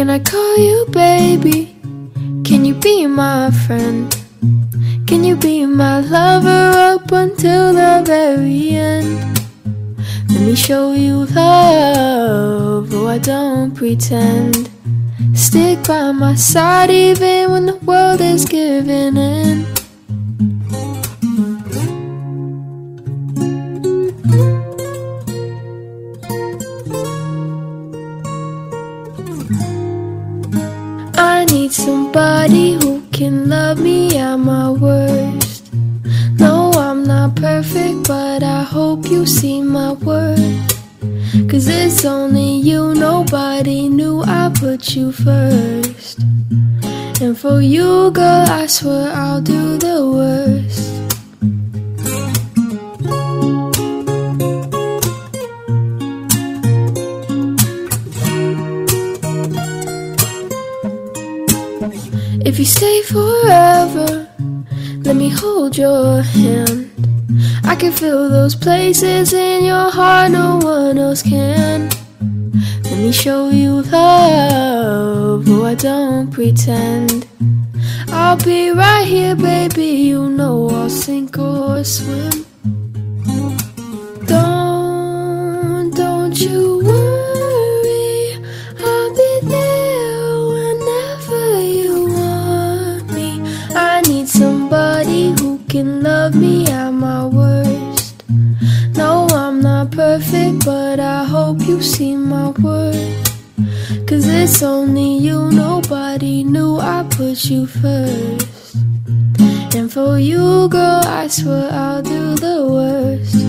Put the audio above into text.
Can I call you baby? Can you be my friend? Can you be my lover up until the very end? Let me show you love, oh I don't pretend. Stick by my side even when the world is giving in. I need somebody who can love me at my worst. No, I'm not perfect, but I hope you see my worth. 'Cause it's only you, nobody knew I put you first. And for you, girl, I swear I'll do the worst. If you stay forever, let me hold your hand. I can feel those places in your heart no one else can. Let me show you love, oh I don't pretend. I'll be right here, baby, you know I'll sink or swim. Don't you worry, I'll be there whenever you want me. I need somebody who can love me at my worst. No, I'm not perfect, but I hope you see my worth. 'Cause it's only you, nobody knew I put you first. And for you, girl, I swear I'll do the worst.